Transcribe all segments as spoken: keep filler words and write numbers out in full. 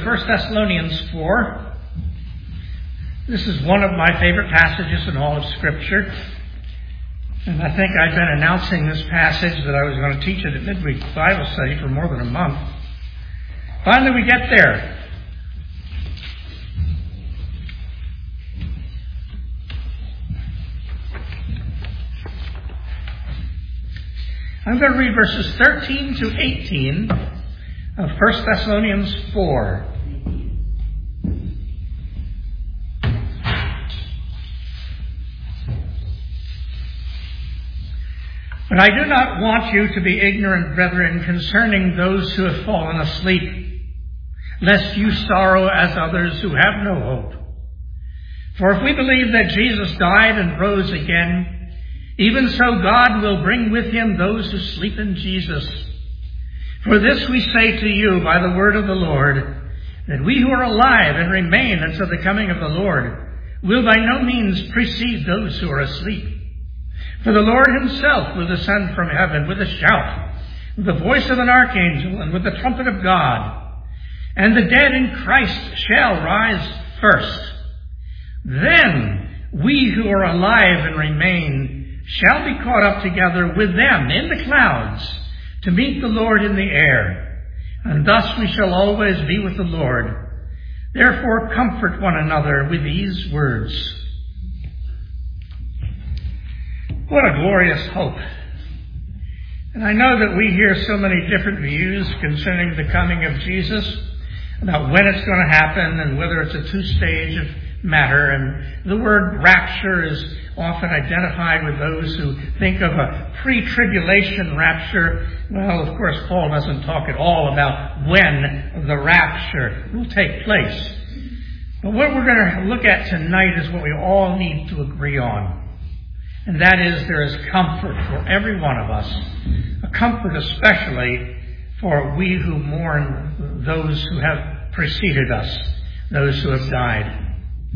First Thessalonians four. This is one of my favorite passages in all of Scripture. And I think I've been announcing this passage that I was going to teach it at midweek Bible study for more than a month. Finally, we get there. I'm going to read verses thirteen to eighteen of First Thessalonians four. But I do not want you to be ignorant, brethren, concerning those who have fallen asleep, lest you sorrow as others who have no hope. For if we believe that Jesus died and rose again, even so God will bring with him those who sleep in Jesus. For this we say to you by the word of the Lord, that we who are alive and remain until the coming of the Lord will by no means precede those who are asleep. For the Lord himself will descend from heaven with a shout, with the voice of an archangel, and with the trumpet of God. And the dead in Christ shall rise first. Then we who are alive and remain shall be caught up together with them in the clouds to meet the Lord in the air. And thus we shall always be with the Lord. Therefore comfort one another with these words. What a glorious hope. And I know that we hear so many different views concerning the coming of Jesus, about when it's going to happen and whether it's a two-stage of matter. And the word rapture is often identified with those who think of a pre-tribulation rapture. Well, of course, Paul doesn't talk at all about when the rapture will take place. But what we're going to look at tonight is what we all need to agree on. And that is, there is comfort for every one of us. A comfort especially for we who mourn those who have preceded us, those who have died.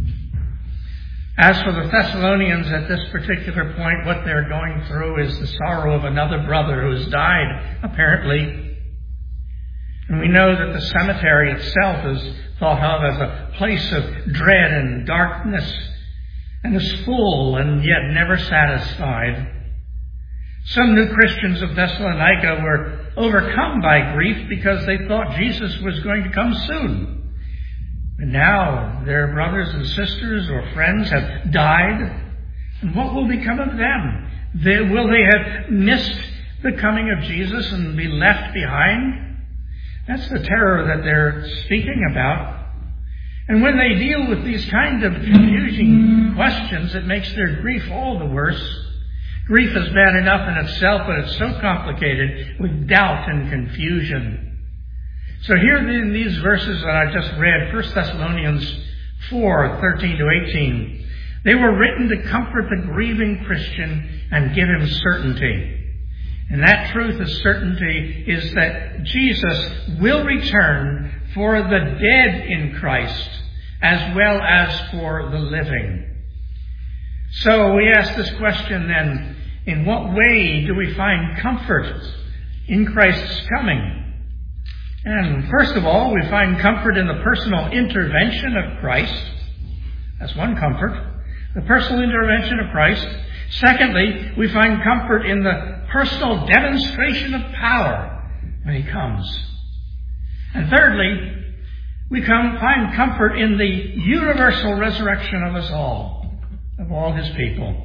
As for the Thessalonians at this particular point, what they're going through is the sorrow of another brother who has died, apparently. And we know that the cemetery itself is thought of as a place of dread and darkness, and is full and yet never satisfied. Some new Christians of Thessalonica were overcome by grief because they thought Jesus was going to come soon. And now their brothers and sisters or friends have died. And what will become of them? They, will they have missed the coming of Jesus and be left behind? That's the terror that they're speaking about. And when they deal with these kind of confusing questions, it makes their grief all the worse. Grief is bad enough in itself, but it's so complicated with doubt and confusion. So here in these verses that I just read, First Thessalonians four, thirteen to eighteen, they were written to comfort the grieving Christian and give him certainty. And that truth of certainty is that Jesus will return for the dead in Christ as well as for the living. So we ask this question then, in what way do we find comfort in Christ's coming? And first of all, we find comfort in the personal intervention of Christ. That's one comfort. The personal intervention of Christ. Secondly, we find comfort in the personal demonstration of power when he comes. And thirdly, we come find comfort in the universal resurrection of us all, of all his people.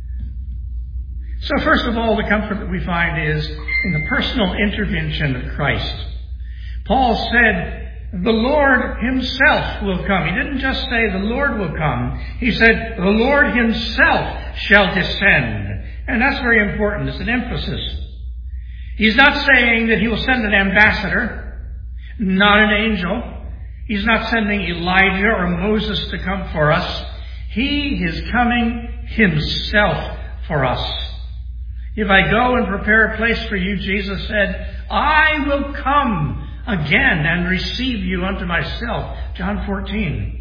So first of all, the comfort that we find is in the personal intervention of Christ. Paul said, the Lord himself will come. He didn't just say the Lord will come. He said, the Lord himself shall descend. And that's very important. It's an emphasis. He's not saying that he will send an ambassador, not an angel. He's not sending Elijah or Moses to come for us. He is coming himself for us. If I go and prepare a place for you, Jesus said, I will come again and receive you unto myself. John fourteen.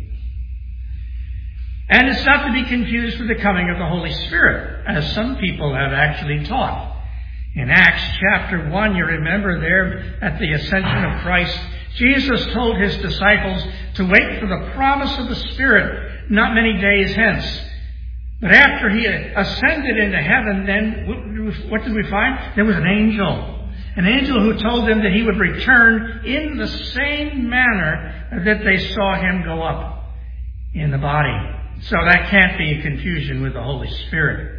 And it's not to be confused with the coming of the Holy Spirit, as some people have actually taught. In Acts chapter one, you remember there at the ascension of Christ, Jesus told his disciples to wait for the promise of the Spirit not many days hence. But after he ascended into heaven, then what did we find? There was an angel. An angel who told them that he would return in the same manner that they saw him go up in the body. So that can't be a confusion with the Holy Spirit.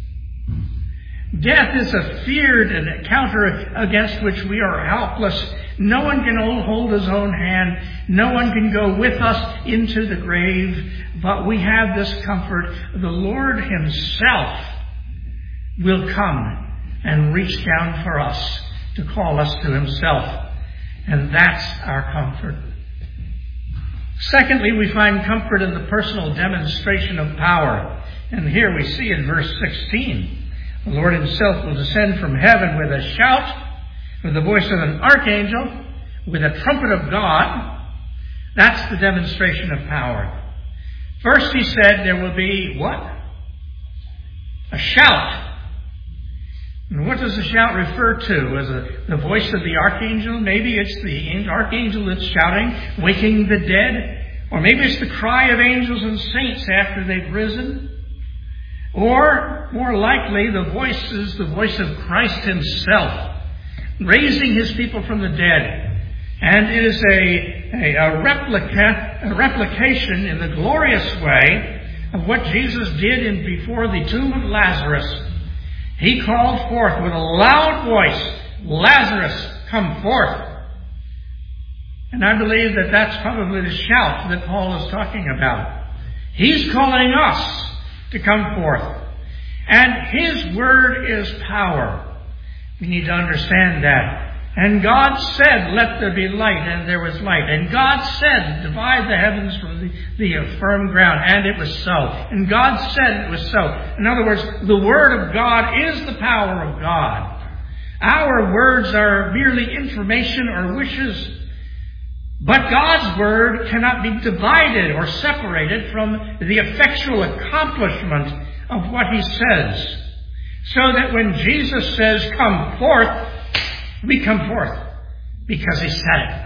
Death is a feared encounter against which we are helpless. No one can hold his own hand. No one can go with us into the grave. But we have this comfort. The Lord himself will come and reach down for us to call us to himself. And that's our comfort. Secondly, we find comfort in the personal demonstration of power. And here we see in verse sixteen, the Lord himself will descend from heaven with a shout, with the voice of an archangel, with a trumpet of God. That's the demonstration of power. First he said there will be what? A shout. And what does the shout refer to? As a, the voice of the archangel? Maybe it's the archangel that's shouting, waking the dead. Or maybe it's the cry of angels and saints after they've risen. Or, more likely, the voice is the voice of Christ himself, raising his people from the dead. And it is a, a, a, replica, a replication in the glorious way of what Jesus did in before the tomb of Lazarus. He called forth with a loud voice, "Lazarus, come forth." And I believe that that's probably the shout that Paul is talking about. He's calling us to come forth. And his word is power. We need to understand that. And God said, "Let there be light," and there was light. And God said, "Divide the heavens from the, the firm ground," and it was so. And God said it was so. In other words, the word of God is the power of God. Our words are merely information or wishes. But God's word cannot be divided or separated from the effectual accomplishment of what he says. So that when Jesus says, "Come forth," we come forth because he said it.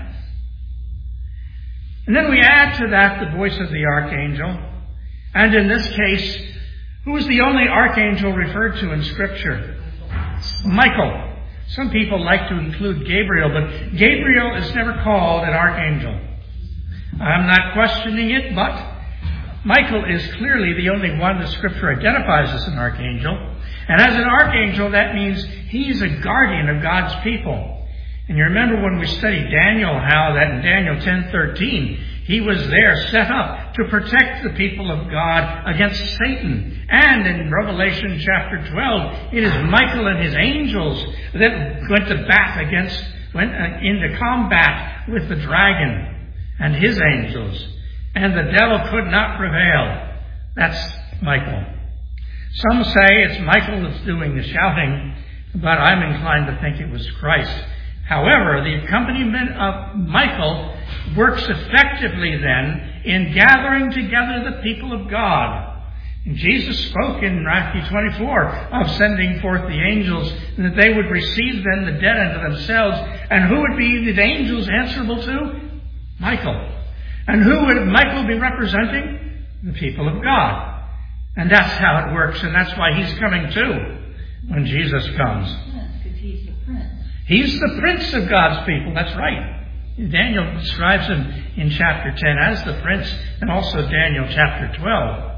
And then we add to that the voice of the archangel. And in this case, who is the only archangel referred to in Scripture? Michael. Some people like to include Gabriel, but Gabriel is never called an archangel. I'm not questioning it, but Michael is clearly the only one that Scripture identifies as an archangel. And as an archangel, that means he's a guardian of God's people. And you remember when we studied Daniel, how that in Daniel ten thirteen, he was there set up to protect the people of God against Satan. And in Revelation chapter twelve, it is Michael and his angels that went to bat against, went into combat with the dragon and his angels. And the devil could not prevail. That's Michael. Some say it's Michael that's doing the shouting, but I'm inclined to think it was Christ. However, the accompaniment of Michael works effectively then in gathering together the people of God. And Jesus spoke in Matthew twenty-four of sending forth the angels, and that they would receive then the dead unto themselves. And who would be the angels answerable to? Michael. And who would Michael be representing? The people of God. And that's how it works, and that's why he's coming too when Jesus comes. Because he's the prince. He's the prince of God's people, that's right. Daniel describes him in chapter ten as the prince, and also Daniel chapter twelve.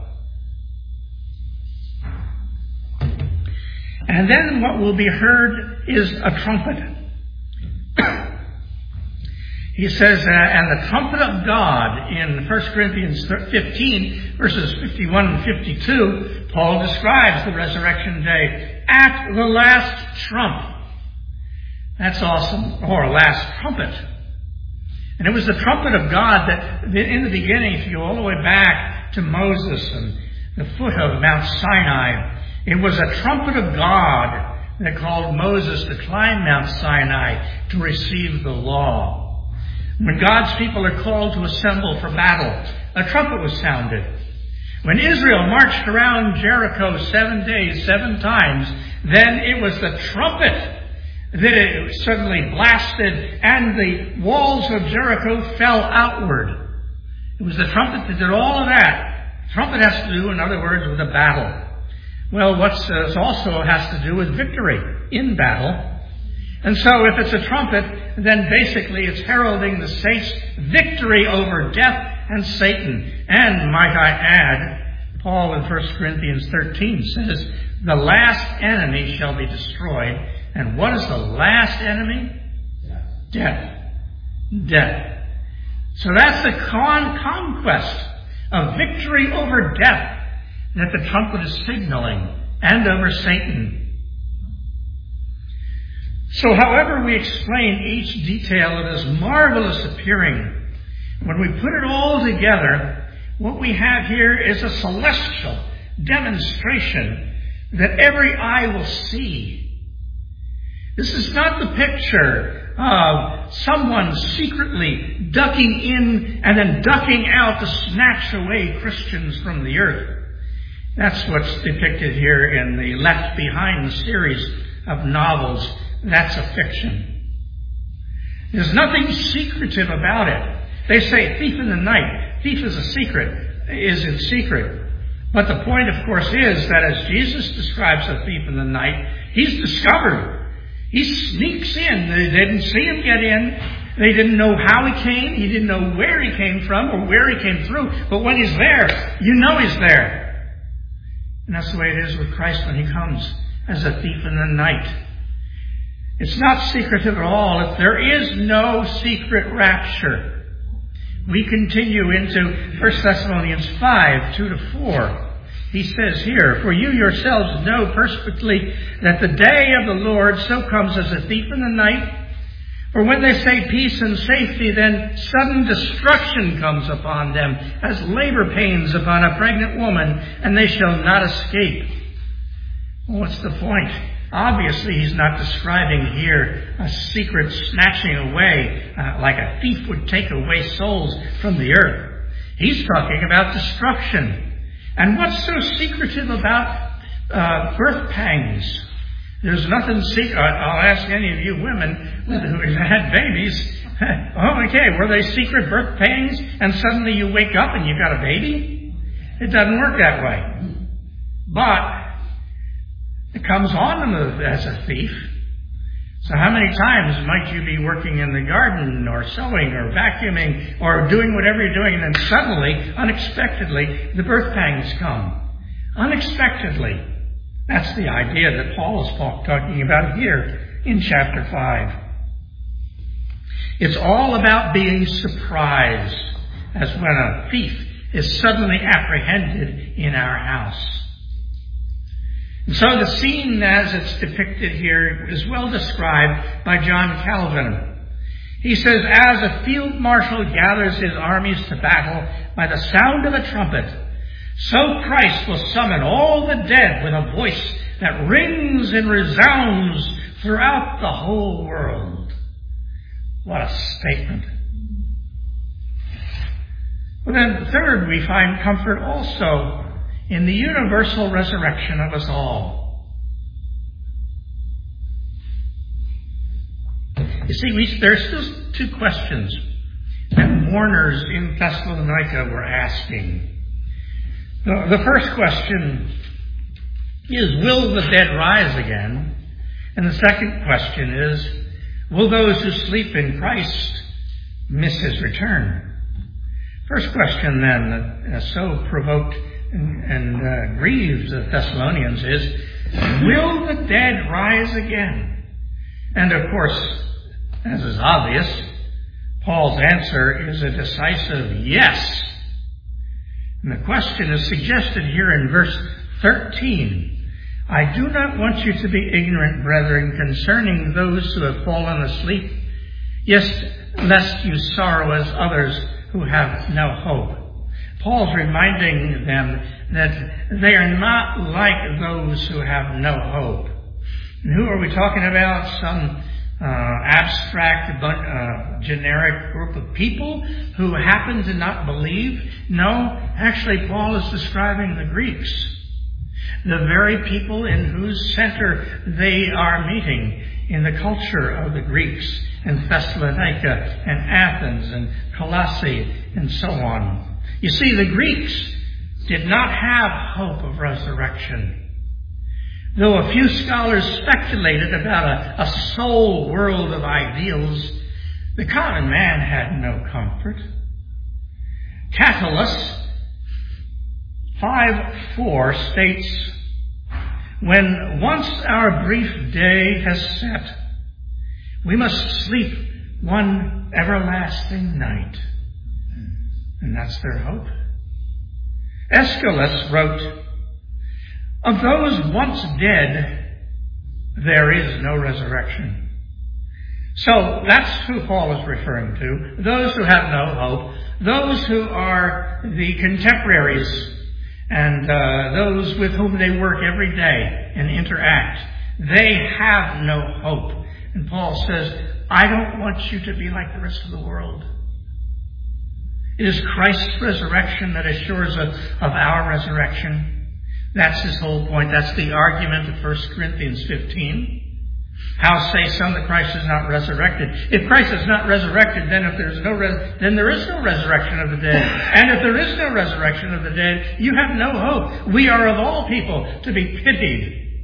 And then what will be heard is a trumpet. He says, uh, and the trumpet of God in First Corinthians fifteen, verses fifty-one and fifty-two, Paul describes the resurrection day at the last trump. That's awesome. Or last trumpet. And it was the trumpet of God that in the beginning, if you go all the way back to Moses and the foot of Mount Sinai, it was a trumpet of God that called Moses to climb Mount Sinai to receive the law. When God's people are called to assemble for battle, a trumpet was sounded. When Israel marched around Jericho seven days, seven times, then it was the trumpet that it suddenly blasted and the walls of Jericho fell outward. It was the trumpet that did all of that. Trumpet has to do, in other words, with a battle. Well, what's uh, also has to do with victory in battle. And so if it's a trumpet, then basically it's heralding the saints' victory over death and Satan. And might I add, Paul in First Corinthians thirteen says, the last enemy shall be destroyed. And what is the last enemy? Death. Death. So that's the con- conquest of victory over death that the trumpet is signaling, and over Satan. So however we explain each detail of this marvelous appearing, when we put it all together, what we have here is a celestial demonstration that every eye will see. This is not the picture of someone secretly ducking in and then ducking out to snatch away Christians from the earth. That's what's depicted here in the Left Behind series of novels. That's a fiction. There's nothing secretive about it. They say thief in the night. Thief is a secret, is in secret. But the point, of course, is that as Jesus describes a thief in the night, he's discovered. He sneaks in. They didn't see him get in. They didn't know how he came. He didn't know where he came from or where he came through. But when he's there, you know he's there. And that's the way it is with Christ when he comes as a thief in the night. It's not secretive at all. If there is no secret rapture. We continue into First Thessalonians five, two to four. He says here, for you yourselves know perfectly that the day of the Lord so comes as a thief in the night. For when they say peace and safety, then sudden destruction comes upon them, as labor pains upon a pregnant woman, and they shall not escape. Well, what's the point? Obviously, he's not describing here a secret snatching away, uh, like a thief would take away souls from the earth. He's talking about destruction. And what's so secretive about uh, birth pangs? There's nothing secret. I'll ask any of you women who have had babies. Oh, okay, were they secret birth pangs and suddenly you wake up and you've got a baby? It doesn't work that way. But it comes on them as a thief. So how many times might you be working in the garden or sewing or vacuuming or doing whatever you're doing, and then suddenly, unexpectedly, the birth pangs come? Unexpectedly. That's the idea that Paul is talking about here in chapter five. It's all about being surprised as when a thief is suddenly apprehended in our house. And so the scene as it's depicted here is well described by John Calvin. He says, as a field marshal gathers his armies to battle by the sound of a trumpet, so Christ will summon all the dead with a voice that rings and resounds throughout the whole world. What a statement. Well, then, third, we find comfort also in the universal resurrection of us all. You see, we, there's still two questions that mourners in Thessalonica were asking. The, the first question is, will the dead rise again? And the second question is, will those who sleep in Christ miss his return? First question then that so provoked and, and uh, grieved the Thessalonians is, will the dead rise again? And of course, as is obvious, Paul's answer is a decisive yes. And the question is suggested here in verse thirteen. I do not want you to be ignorant, brethren, concerning those who have fallen asleep, yes, lest you sorrow as others who have no hope. Paul's reminding them that they are not like those who have no hope. And who are we talking about? Some uh, abstract, but uh, generic group of people who happen to not believe? No, actually Paul is describing the Greeks, the very people in whose center they are meeting. in the culture of the Greeks in Thessalonica and Athens and Colossae and so on. You see, the Greeks did not have hope of resurrection. Though a few scholars speculated about a, a soul world of ideals, the common man had no comfort. Catullus five four states, "When once our brief day has set, we must sleep one everlasting night." And that's their hope. Aeschylus wrote, "Of those once dead, there is no resurrection." So that's who Paul is referring to. Those who have no hope. Those who are the contemporaries and uh, those with whom they work every day and interact. They have no hope. And Paul says, I don't want you to be like the rest of the world. It is Christ's resurrection that assures us of our resurrection. That's his whole point. That's the argument of First Corinthians fifteen. How say some that Christ is not resurrected? If Christ is not resurrected, then if there's no res- then there is no resurrection of the dead. And if there is no resurrection of the dead, you have no hope. We are of all people to be pitied.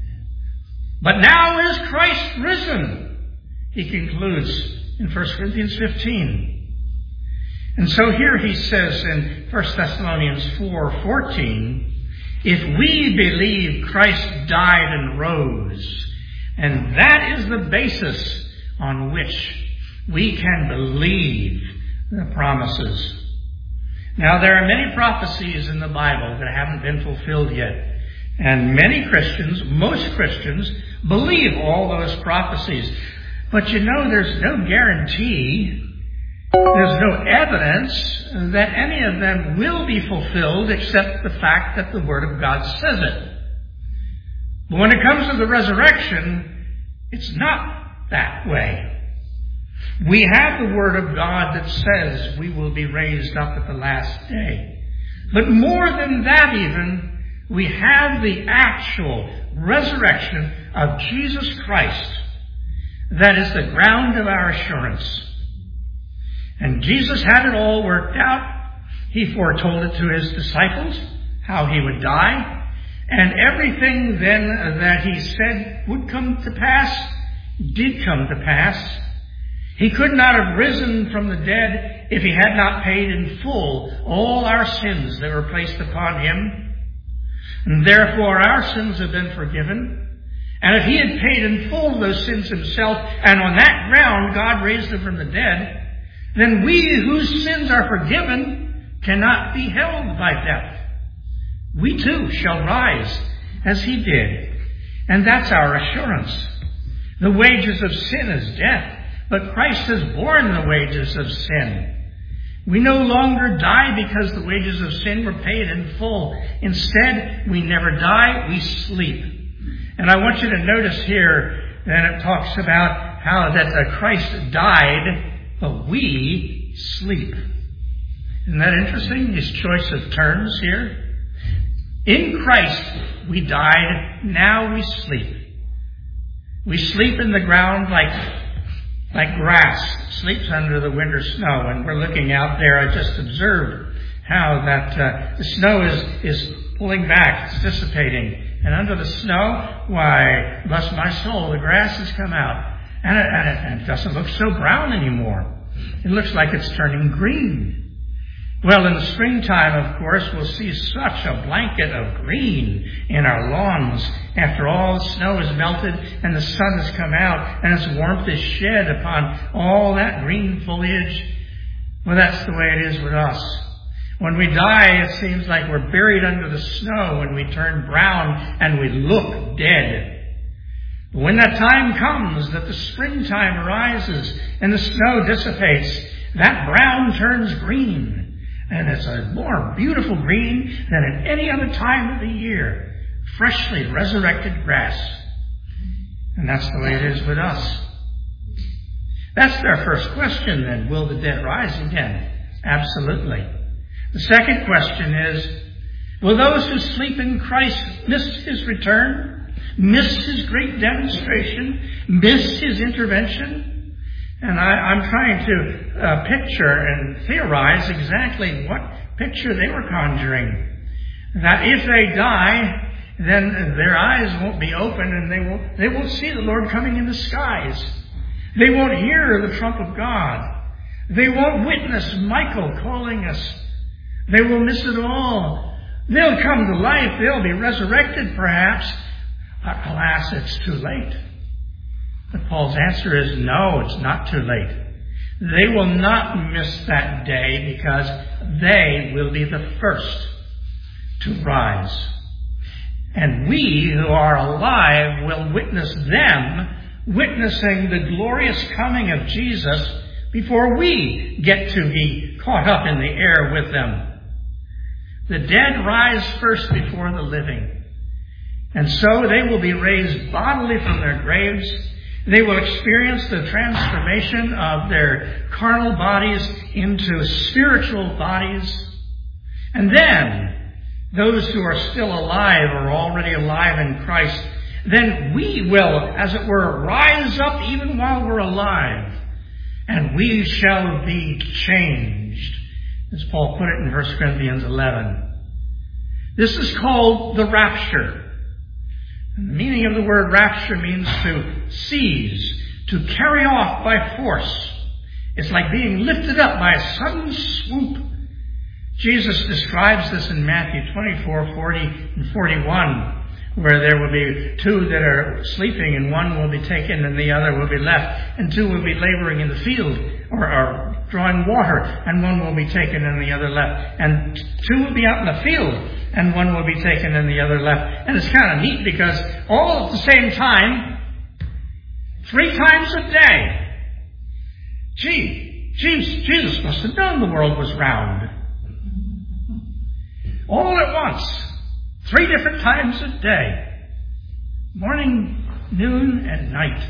But now is Christ risen, he concludes in First Corinthians fifteen. And so here he says in First Thessalonians four fourteen, if we believe Christ died and rose, and that is the basis on which we can believe the promises. Now, there are many prophecies in the Bible that haven't been fulfilled yet. And many Christians, most Christians, believe all those prophecies. But you know, there's no guarantee, there's no evidence that any of them will be fulfilled except the fact that the Word of God says it. But when it comes to the resurrection, it's not that way. We have the Word of God that says we will be raised up at the last day. But more than that even, we have the actual resurrection of Jesus Christ. That is the ground of our assurance. And Jesus had it all worked out. He foretold it to his disciples, how he would die. And everything then that he said would come to pass, did come to pass. He could not have risen from the dead if he had not paid in full all our sins that were placed upon him. And therefore our sins have been forgiven. And if he had paid in full those sins himself, and on that ground God raised him from the dead, then we whose sins are forgiven cannot be held by death. We too shall rise as he did. And that's our assurance. The wages of sin is death, but Christ has borne the wages of sin. We no longer die because the wages of sin were paid in full. Instead, we never die, we sleep. And I want you to notice here that it talks about how that uh, Christ died, but we sleep. Isn't that interesting, his choice of terms here? In Christ we died, now we sleep. We sleep in the ground like, like grass sleeps under the winter snow. And we're looking out there, I just observed how that uh, the snow is, is pulling back, it's dissipating. And under the snow, why, bless my soul, the grass has come out. And it, and it, and it doesn't look so brown anymore. It looks like it's turning green. Well, in the springtime, of course, we'll see such a blanket of green in our lawns after all the snow is melted and the sun has come out and its warmth is shed upon all that green foliage. Well, that's the way it is with us. When we die, it seems like we're buried under the snow and we turn brown and we look dead. But when that time comes that the springtime arises and the snow dissipates, that brown turns green. And it's a more beautiful green than at any other time of the year. Freshly resurrected grass. And that's the way it is with us. That's our first question then. Will the dead rise again? Absolutely. The second question is, will those who sleep in Christ miss his return? miss his great demonstration, miss his intervention. And I, I'm trying to uh, picture and theorize exactly what picture they were conjuring. That if they die, then their eyes won't be open and they won't, they won't see the Lord coming in the skies. They won't hear the trump of God. They won't witness Michael calling us. They will miss it all. They'll come to life. They'll be resurrected perhaps. But alas, it's too late. But Paul's answer is no, it's not too late. They will not miss that day because they will be the first to rise. And we who are alive will witness them witnessing the glorious coming of Jesus before we get to be caught up in the air with them. The dead rise first before the living. And so they will be raised bodily from their graves. They will experience the transformation of their carnal bodies into spiritual bodies. And then, those who are still alive or already alive in Christ, then we will, as it were, rise up even while we're alive. And we shall be changed, as Paul put it in First Corinthians eleven. This is called the rapture. And the meaning of the word rapture means to seize, to carry off by force. It's like being lifted up by a sudden swoop. Jesus describes this in Matthew twenty-four, forty, and forty-one, where there will be two that are sleeping and one will be taken and the other will be left, and two will be laboring in the field or, or drawing water, and one will be taken and the other left, and two will be out in the field and one will be taken and the other left. And it's kind of neat because all at the same time, three times a day. Gee, geez, Jesus must have known the world was round. All at once. Three different times a day. Morning, noon, and night.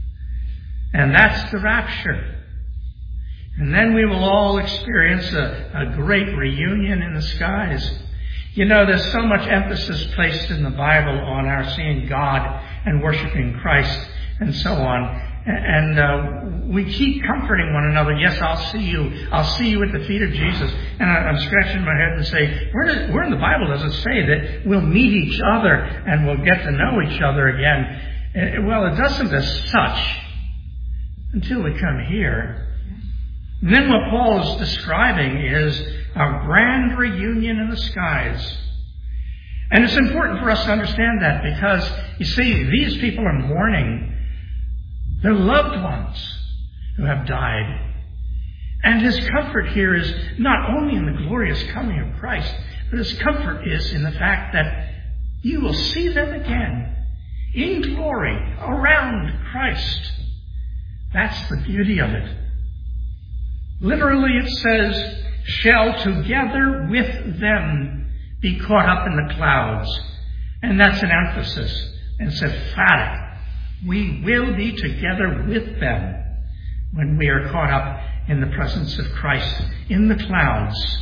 And that's the rapture. And then we will all experience a, a great reunion in the skies. You know, there's so much emphasis placed in the Bible on our seeing God and worshiping Christ and so on. And uh, we keep comforting one another. Yes, I'll see you. I'll see you at the feet of Jesus. And I, I'm scratching my head and say, where, does, where in the Bible does it say that we'll meet each other and we'll get to know each other again? Uh, well, it doesn't as such until we come here. And then what Paul is describing is a grand reunion in the skies. And it's important for us to understand that because, you see, these people are mourning their loved ones who have died. And his comfort here is not only in the glorious coming of Christ, but his comfort is in the fact that you will see them again in glory around Christ. That's the beauty of it. Literally it says, shall together with them be caught up in the clouds. And that's an emphasis. It's emphatic. We will be together with them when we are caught up in the presence of Christ in the clouds.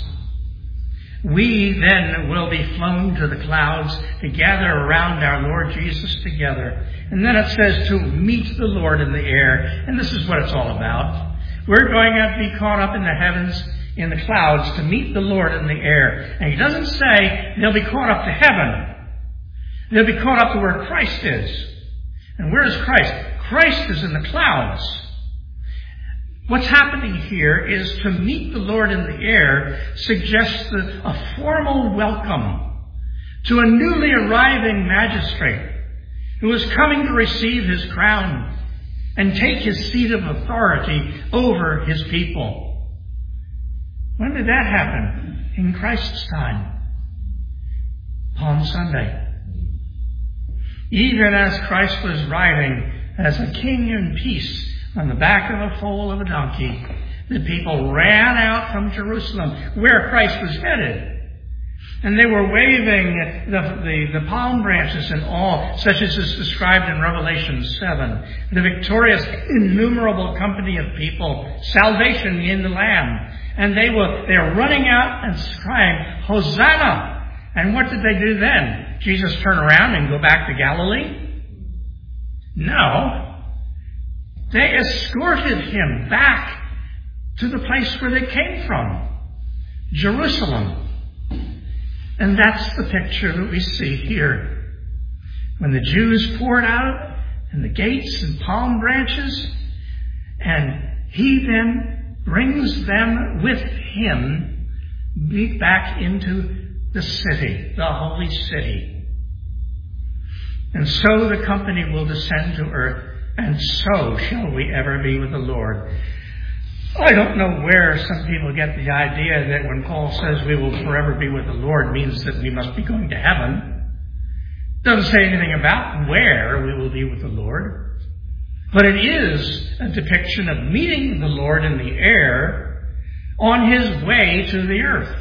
We then will be flown to the clouds to gather around our Lord Jesus together. And then it says to meet the Lord in the air. And this is what it's all about. We're going to be caught up in the heavens, in the clouds, to meet the Lord in the air. And he doesn't say they'll be caught up to heaven. They'll be caught up to where Christ is. And where is Christ? Christ is in the clouds. What's happening here is to meet the Lord in the air suggests a formal welcome to a newly arriving magistrate who is coming to receive his crown and take his seat of authority over his people. When did that happen? In Christ's time. Palm Sunday. Even as Christ was riding as a king in peace on the back of a foal of a donkey, the people ran out from Jerusalem, where Christ was headed. And they were waving the, the, the palm branches and all, such as is described in Revelation seven. The victorious, innumerable company of people, salvation in the Lamb. And they were, they are running out and crying, Hosanna! And what did they do then? Jesus turn around and go back to Galilee? No. They escorted him back to the place where they came from, Jerusalem. And that's the picture that we see here. When the Jews poured out and the gates and palm branches, and he then brings them with him back into the city, the holy city. And so the company will descend to earth, and so shall we ever be with the Lord. I don't know where some people get the idea that when Paul says we will forever be with the Lord means that we must be going to heaven. Doesn't say anything about where we will be with the Lord. But it is a depiction of meeting the Lord in the air on his way to the earth.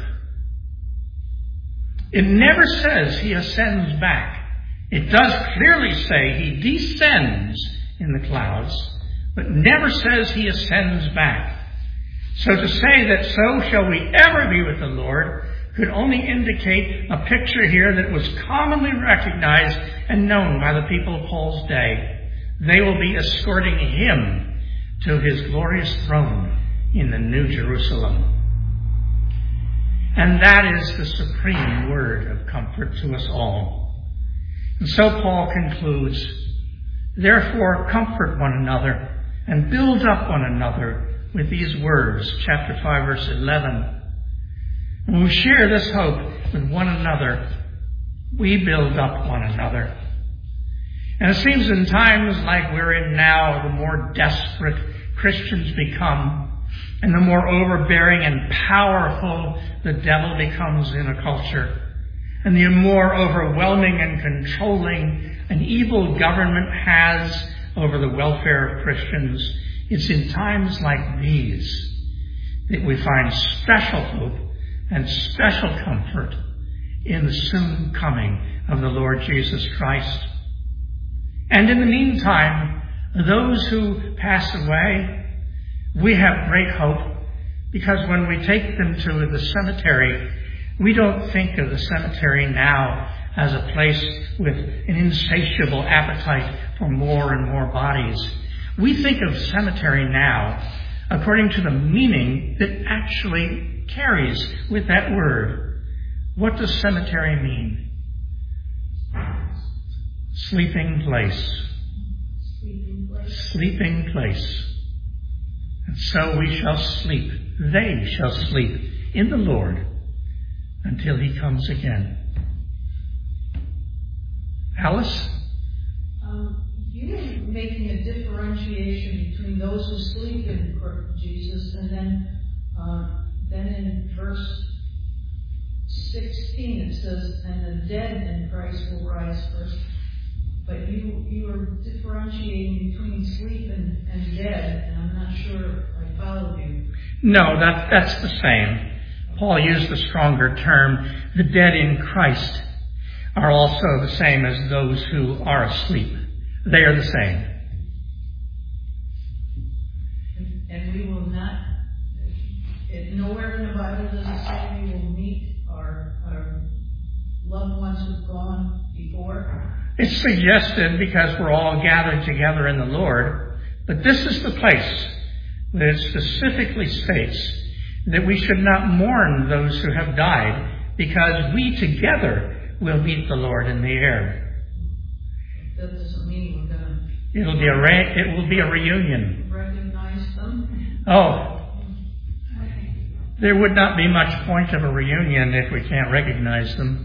It never says he ascends back. It does clearly say he descends in the clouds, but never says he ascends back. So to say that so shall we ever be with the Lord could only indicate a picture here that was commonly recognized and known by the people of Paul's day. They will be escorting him to his glorious throne in the New Jerusalem. And that is the supreme word of comfort to us all. And so Paul concludes, therefore comfort one another and build up one another with these words, chapter five, verse eleven. When we share this hope with one another, we build up one another. And it seems in times like we're in now, the more desperate Christians become, and the more overbearing and powerful the devil becomes in a culture, and the more overwhelming and controlling an evil government has over the welfare of Christians, it's in times like these that we find special hope and special comfort in the soon coming of the Lord Jesus Christ. And in the meantime, those who pass away, we have great hope, because when we take them to the cemetery, we don't think of the cemetery now as a place with an insatiable appetite for more and more bodies. We think of cemetery now according to the meaning that actually carries with that word. What does cemetery mean? Sleeping place. Sleeping place. Sleeping place. And so we shall sleep. They shall sleep in the Lord until he comes again. Alice? Um, you're making a differentiation between those who sleep in Jesus, and then uh, then in verse sixteen it says, and the dead in Christ will rise first. But you you are differentiating between sleep and, and dead, and I'm not sure I follow you. No, that, that's the same. Paul used the stronger term. The dead in Christ are also the same as those who are asleep. They are the same. And, and we will not, it, nowhere in the Bible does it say we will meet our, our loved ones who've gone before. It's suggested because we're all gathered together in the Lord, but this is the place that it specifically states that we should not mourn those who have died, because we together will meet the Lord in the air. That doesn't mean we're going to... It'll be a re- it will be a reunion. Recognize them? Oh. There would not be much point of a reunion if we can't recognize them.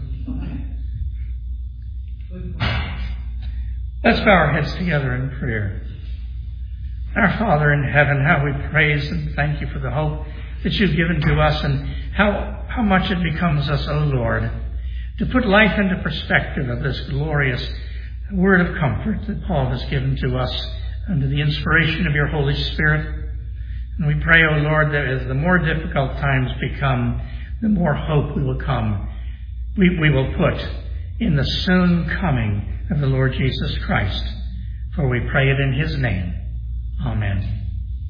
Let's bow our heads together in prayer. Our Father in heaven, how we praise and thank you for the hope that you've given to us, and how, how much it becomes us, O Lord, to put life into perspective of this glorious word of comfort that Paul has given to us under the inspiration of your Holy Spirit. And we pray, O Lord, that as the more difficult times become, the more hope we will come. We, we will put in the soon coming of the Lord Jesus Christ. For we pray it in his name. Amen.